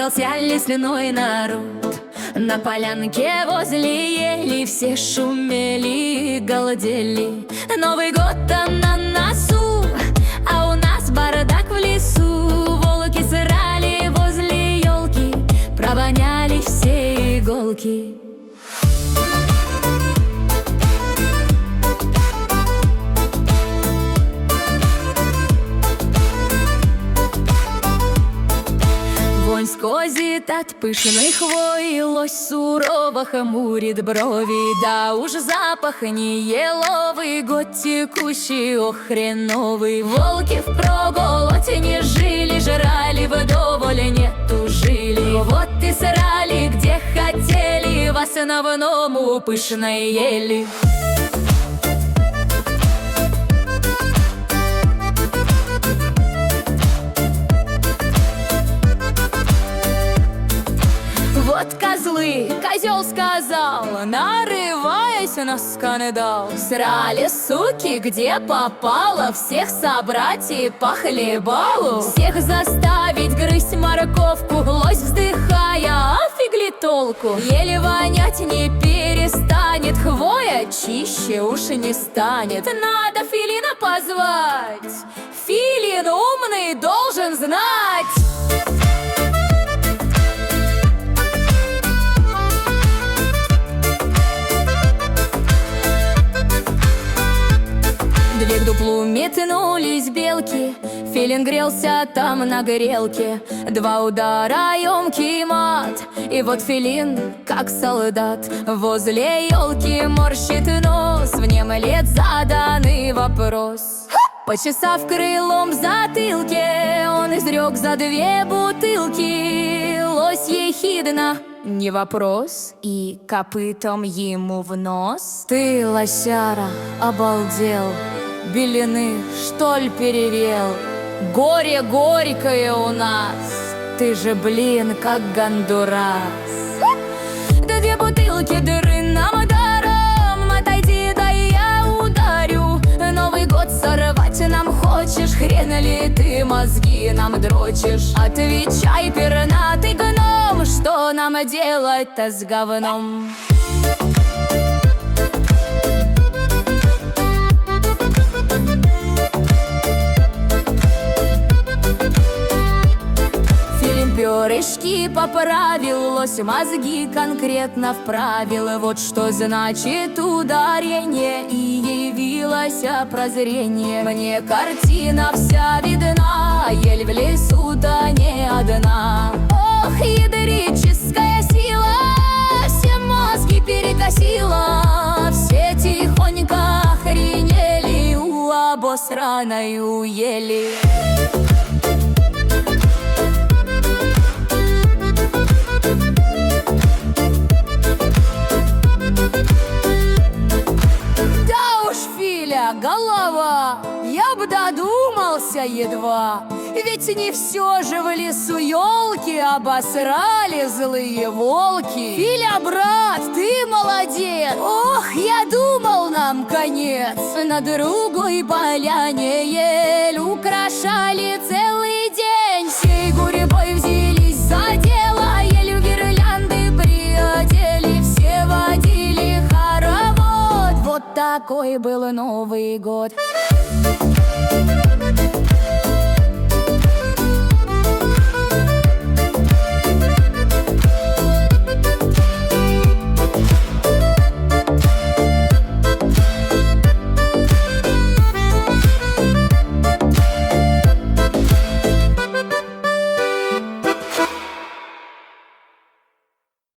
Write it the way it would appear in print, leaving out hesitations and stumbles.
Собрался лесной народ на полянке возле ели. Все шумели и галдели. Новый год-то на носу, а у нас бардак в лесу. Волки срали возле елки, провоняли все иголки. Вонь сквозит от пышной хвои, лось сурово хмурит брови. Да уж запах не еловый, год текущий, ох, хреновый. Волки впроголодь не жили, жрали вдоволь, не тужили. Вот и срали, где хотели, в основном у пышной ели. Вот козлы, козел сказал, нарываясь на скандал. Срали суки, где попало, всех собратьев по хлебалу. Всех заставить грызть морковку, лось вздыхая, а фиг ли толку. Еле вонять не перестанет, хвоя чище уж не станет. Надо Филина позвать, Филин умный должен знать. Две к дуплу метнулись белки, Филин грелся там на грелке. Два удара, емкий мат, и вот Филин, как солдат, возле елки морщит нос, внемлет заданный вопрос. Почесав крылом в затылке, он изрек за 2 бутылки. Лось ехидно, не вопрос, и копытом ему в нос. Ты, лосяра, обалдел, белины, что ли, перевел? Горе горькое у нас, ты же, блин, как гондурас. Да 2 бутылки дыры нам даром, отойди, да я ударю. Новый год сорвать нам хочешь, хрен ли ты мозги нам дрочишь? Отвечай, пернатый гном, что нам делать-то с говном? Перышки поправил, лось мозги конкретно вправил. Вот что значит ударение, и явилось прозрение. Мне картина вся видна, ель в лесу-то не одна. Ох, ядрическая сила, все мозги перекосила. Все тихонько охренели, у обосраной ели. Голова, я бы додумался едва, ведь не все же в лесу елки обосрали злые волки. Филя, брат, ты молодец! Ох, я думал, нам конец. На другой поляне ель украшали целый день. Всей гурьбой взялись за дело, елью гирлянды приодели, все водили хоровод. Вот такой был Новый год.